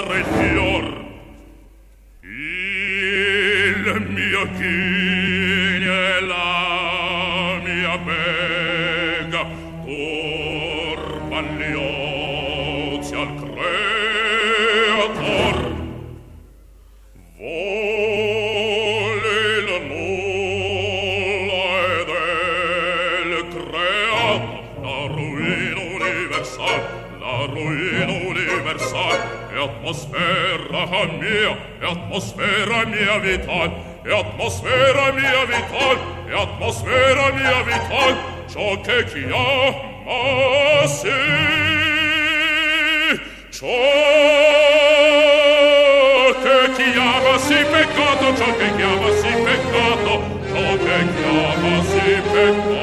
terra il fior, il mio chine e la mia bega turban gli ozi al creator. Vole il nulla ed el creato la ruina universal, la ruina universal. E atmosfera mia vital, e atmosfera mia vital, e atmosfera mia vital, ciò che chiamasi, ciò che chiamasi peccato, ciò che chiamasi peccato, ciò che chiamasi peccato.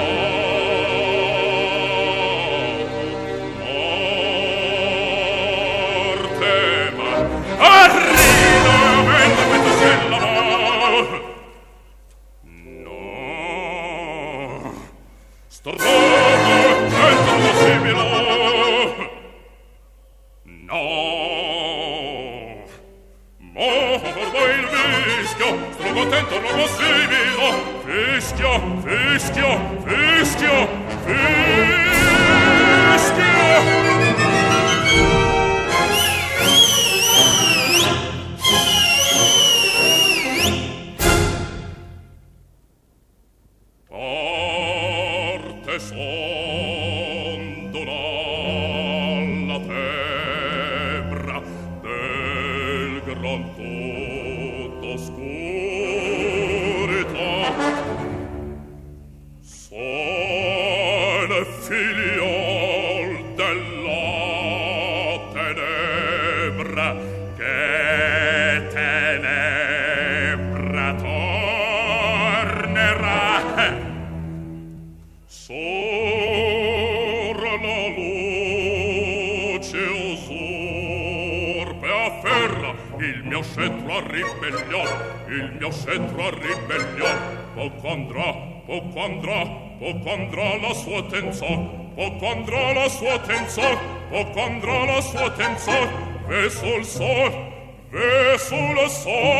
Poco andrà la sua tenza, poco andrà la sua tenza, poco andrà la sua tenza, verso il sol, verso il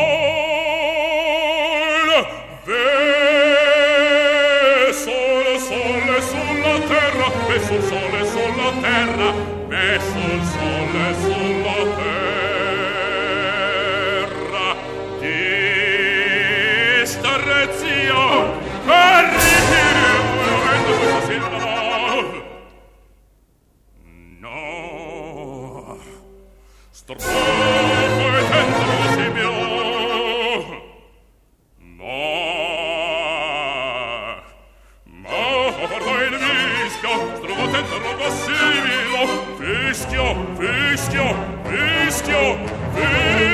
sol, verso il sole sulla terra, verso il sole sulla terra, verso il sole sulla terra, di starrezia, fischio, fischio, fischio, fischio.